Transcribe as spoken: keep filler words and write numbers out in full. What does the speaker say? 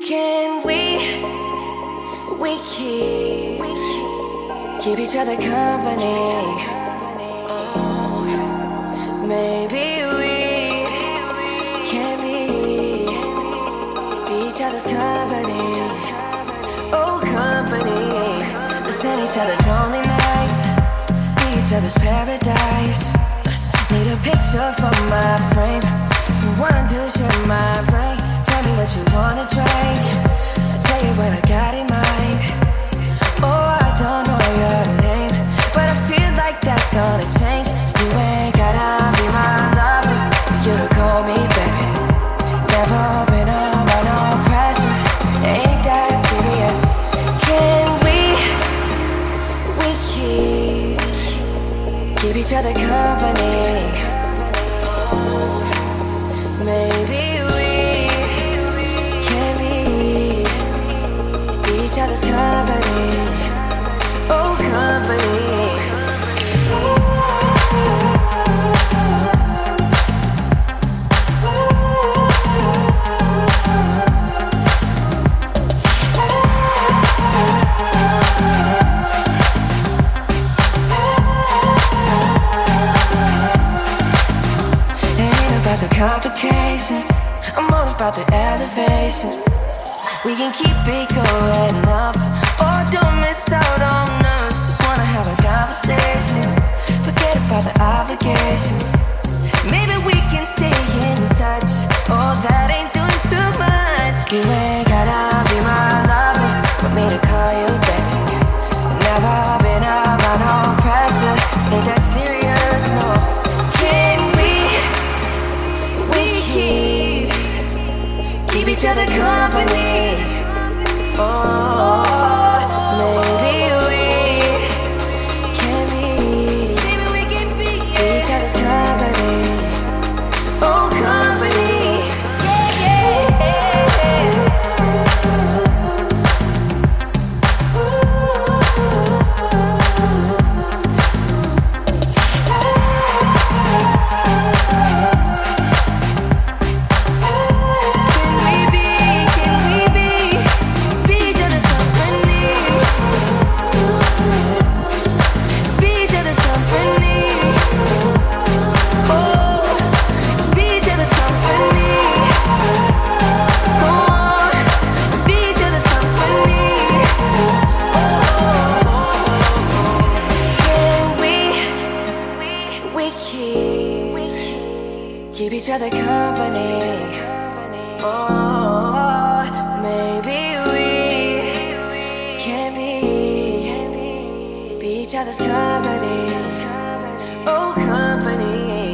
Can we, we keep, keep each other company? Oh, maybe we can be, be each other's company. Oh, company. Listen each other's lonely nights, be each other's paradise. Need a picture for my frame, someone to share my brain. Tell me what you wanna drink, I'll tell you what I got in mind. Oh, I don't know your name, but I feel like that's gonna change. You ain't gotta be my lover for you to call me baby. Never been under no pressure, ain't that serious. Can we, we keep, keep each other company? Oh, maybe each other's company. Oh, company. Ain't about the complications, I'm all about the elevation. We can keep it going up, or don't miss out on us. Just wanna have a conversation, forget about the obligations. Maybe we can stay in touch, oh that ain't doing too much. You ain't gotta be my lover for me to call you baby. Never been about no pressure, ain't that serious, no. Can we, we keep, keep each other company? Oh, maybe we can be, maybe we can be, yeah. Each other's company. Oh, company. Yeah, yeah. Can we be, can we be, be each other's company? Be each other's company. Oh, just be each other's company. Come on, be each other's company. Can we, we keep, keep each other company? Oh, maybe we can be, be each other's company. Oh, company.